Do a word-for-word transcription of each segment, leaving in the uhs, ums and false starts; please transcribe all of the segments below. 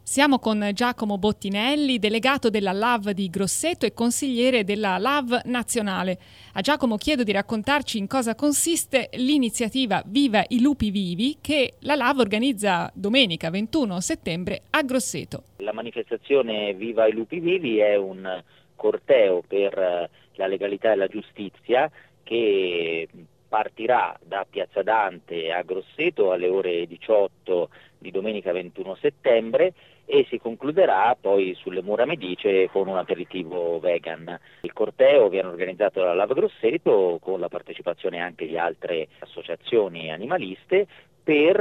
Siamo con Giacomo Bottinelli, delegato della L A V di Grosseto e consigliere della L A V nazionale. A Giacomo chiedo di raccontarci in cosa consiste l'iniziativa Viva i Lupi Vivi che la L A V organizza domenica ventuno settembre a Grosseto. La manifestazione Viva i Lupi Vivi è un corteo per la legalità e la giustizia che partirà da Piazza Dante a Grosseto alle ore diciotto di domenica ventuno settembre e si concluderà poi sulle Mura Medice con un aperitivo vegan. Il corteo viene organizzato dalla L A V Grosseto con la partecipazione anche di altre associazioni animaliste per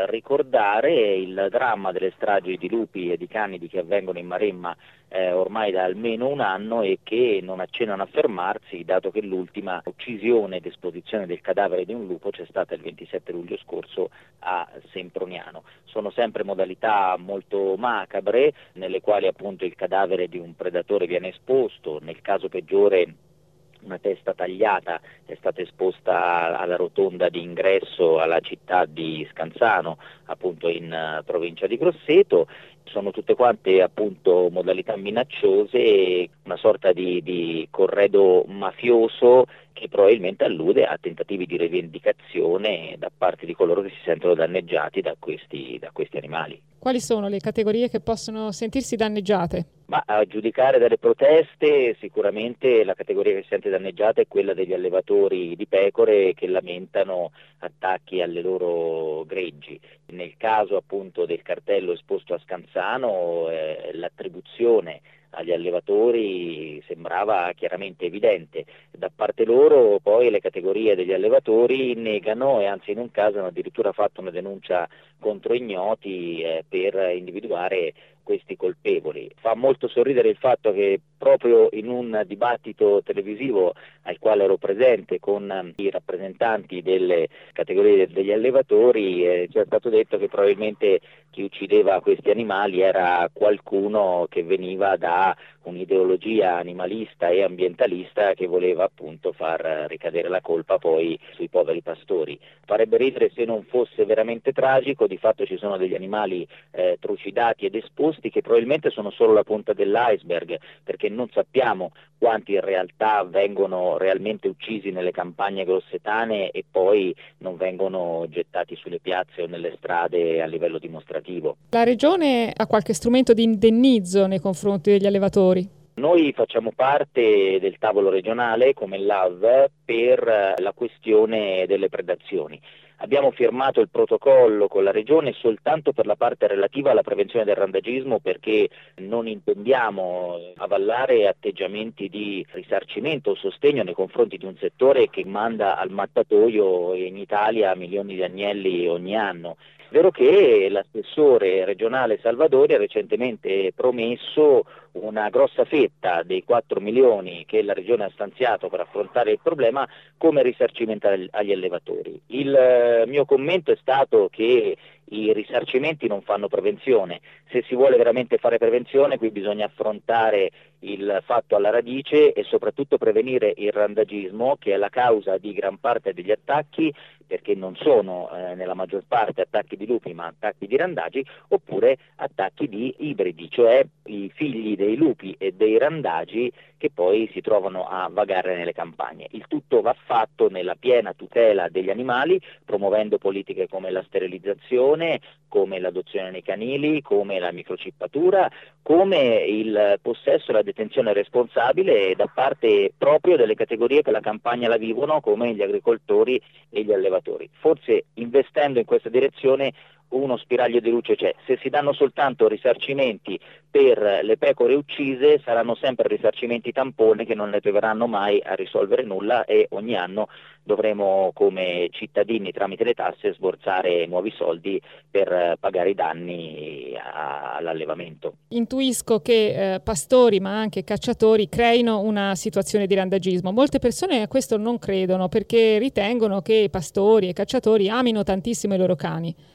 ricordare il dramma delle stragi di lupi e di canidi che avvengono in Maremma eh, ormai da almeno un anno e che non accennano a fermarsi, dato che l'ultima uccisione ed esposizione del cadavere di un lupo c'è stata il ventisette luglio scorso a Semproniano. Sono sempre modalità molto macabre, nelle quali appunto il cadavere di un predatore viene esposto, nel caso peggiore una testa tagliata è stata esposta alla rotonda di ingresso alla città di Scanzano, appunto in uh, provincia di Grosseto. Sono tutte quante appunto modalità minacciose, una sorta di, di corredo mafioso che probabilmente allude a tentativi di rivendicazione da parte di coloro che si sentono danneggiati da questi, da questi animali. Quali sono le categorie che possono sentirsi danneggiate? Ma a giudicare dalle proteste sicuramente la categoria che si sente danneggiata è quella degli allevatori di pecore che lamentano attacchi alle loro greggi. Nel caso appunto del cartello esposto a Scanzano eh, l'attribuzione agli allevatori sembrava chiaramente evidente. Da parte loro poi le categorie degli allevatori negano e anzi in un caso hanno addirittura fatto una denuncia contro ignoti eh, per individuare questi colpevoli. Fa molto sorridere il fatto che proprio in un dibattito televisivo al quale ero presente con i rappresentanti delle categorie degli allevatori eh, ci è stato detto che probabilmente chi uccideva questi animali era qualcuno che veniva da un'ideologia animalista e ambientalista che voleva appunto far ricadere la colpa poi sui poveri pastori. Farebbe ridere se non fosse veramente tragico, di fatto ci sono degli animali eh, trucidati ed esposti che probabilmente sono solo la punta dell'iceberg, perché non sappiamo quanti in realtà vengono realmente uccisi nelle campagne grossetane e poi non vengono gettati sulle piazze o nelle strade a livello dimostrativo. La Regione ha qualche strumento di indennizzo nei confronti degli allevatori? Noi facciamo parte del tavolo regionale come L A V per la questione delle predazioni. Abbiamo firmato il protocollo con la Regione soltanto per la parte relativa alla prevenzione del randagismo, perché non intendiamo avallare atteggiamenti di risarcimento o sostegno nei confronti di un settore che manda al mattatoio in Italia milioni di agnelli ogni anno. È vero che l'assessore regionale Salvadori ha recentemente promesso una grossa fetta dei quattro milioni che la Regione ha stanziato per affrontare il problema come risarcimento agli allevatori. Il mio commento è stato che i risarcimenti non fanno prevenzione. Se si vuole veramente fare prevenzione, qui bisogna affrontare il fatto alla radice e soprattutto prevenire il randagismo, che è la causa di gran parte degli attacchi, perché non sono eh, nella maggior parte attacchi di lupi ma attacchi di randagi, oppure attacchi di ibridi, cioè i figli dei lupi e dei randagi che poi si trovano a vagare nelle campagne. Il tutto va fatto nella piena tutela degli animali, promuovendo politiche come la sterilizzazione, come l'adozione nei canili, come la microcippatura, come il possesso e la detenzione responsabile da parte proprio delle categorie che la campagna la vivono, come gli agricoltori e gli allevatori. Forse investendo in questa direzione uno spiraglio di luce c'è. Se si danno soltanto risarcimenti per le pecore uccise, saranno sempre risarcimenti tampone che non ne arriveranno mai a risolvere nulla e ogni anno dovremo come cittadini tramite le tasse sborsare nuovi soldi per pagare i danni a, all'allevamento. Intuisco che eh, pastori ma anche cacciatori creino una situazione di randagismo. Molte persone a questo non credono perché ritengono che pastori e cacciatori amino tantissimo i loro cani.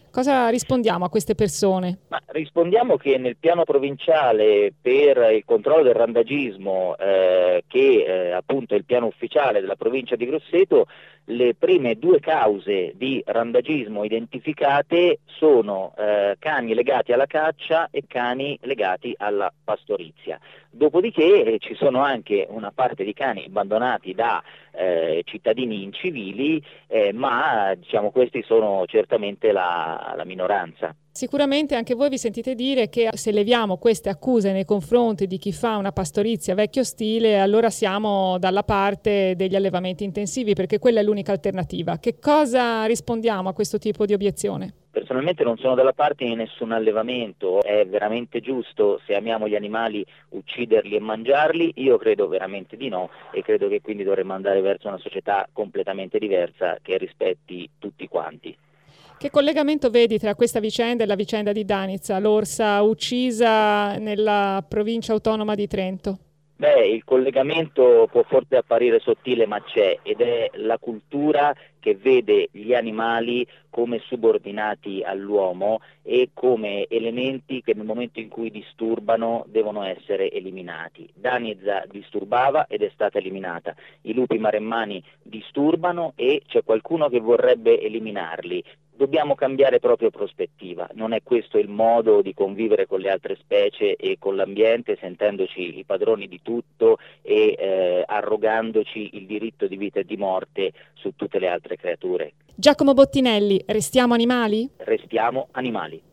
Cosa rispondiamo a queste persone? Ma rispondiamo che nel piano provinciale per il controllo del randagismo, eh, che eh, appunto è il piano ufficiale della provincia di Grosseto, le prime due cause di randagismo identificate sono eh, cani legati alla caccia e cani legati alla pastorizia. Dopodiché eh, ci sono anche una parte di cani abbandonati da eh, cittadini incivili, eh, ma diciamo questi sono certamente la, la minoranza. Sicuramente anche voi vi sentite dire che se leviamo queste accuse nei confronti di chi fa una pastorizia vecchio stile, allora siamo dalla parte degli allevamenti intensivi, perché quella è l'unica alternativa. Che cosa rispondiamo a questo tipo di obiezione? Personalmente non sono dalla parte di nessun allevamento, è veramente giusto, se amiamo gli animali, ucciderli e mangiarli? Io credo veramente di no, e credo che quindi dovremmo andare verso una società completamente diversa che rispetti tutti quanti. Che collegamento vedi tra questa vicenda e la vicenda di Danica, l'orsa uccisa nella provincia autonoma di Trento? Beh, il collegamento può forse apparire sottile, ma c'è, ed è la cultura che vede gli animali come subordinati all'uomo e come elementi che nel momento in cui disturbano devono essere eliminati. Danica disturbava ed è stata eliminata, i lupi maremmani disturbano e c'è qualcuno che vorrebbe eliminarli. Dobbiamo cambiare proprio prospettiva, non è questo il modo di convivere con le altre specie e con l'ambiente, sentendoci i padroni di tutto e eh, arrogandoci il diritto di vita e di morte su tutte le altre creature. Giacomo Bottinelli, restiamo animali? Restiamo animali.